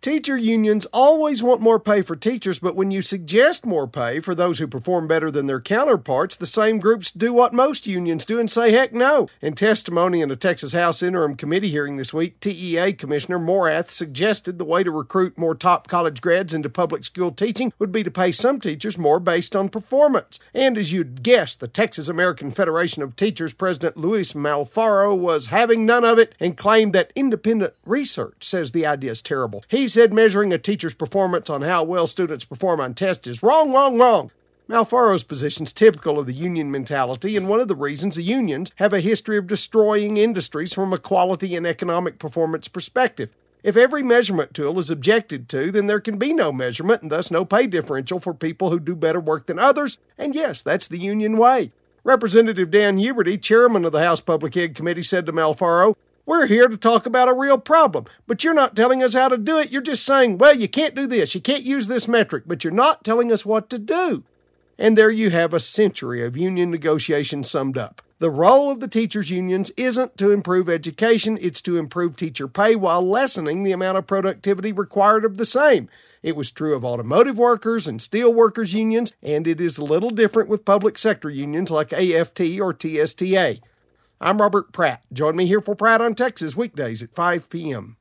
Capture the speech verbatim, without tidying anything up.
Teacher unions always want more pay for teachers, but when you suggest more pay for those who perform better than their counterparts, the same groups do what most unions do and say heck no. In testimony in a Texas House interim committee hearing this week, T E A Commissioner Morath suggested the way to recruit more top college grads into public school teaching would be to pay some teachers more based on performance. And as you'd guess, the Texas American Federation of Teachers President Luis Malfaro was having none of it and claimed that independent research says the idea is terrible. He said measuring a teacher's performance on how well students perform on tests is wrong, wrong, wrong. Malfaro's position is typical of the union mentality, and one of the reasons the unions have a history of destroying industries from a quality and economic performance perspective. If every measurement tool is objected to, then there can be no measurement and thus no pay differential for people who do better work than others, and yes, that's the union way. Representative Dan Huberty, chairman of the House Public Ed Committee, said to Malfaro, "We're here to talk about a real problem, but you're not telling us how to do it. You're just saying, well, you can't do this, you can't use this metric, but you're not telling us what to do." And there you have a century of union negotiations summed up. The role of the teachers' unions isn't to improve education, it's to improve teacher pay while lessening the amount of productivity required of the same. It was true of automotive workers and steel workers unions, and it is a little different with public sector unions like A F T or T S T A. I'm Robert Pratt. Join me here for Pratt on Texas weekdays at five p.m.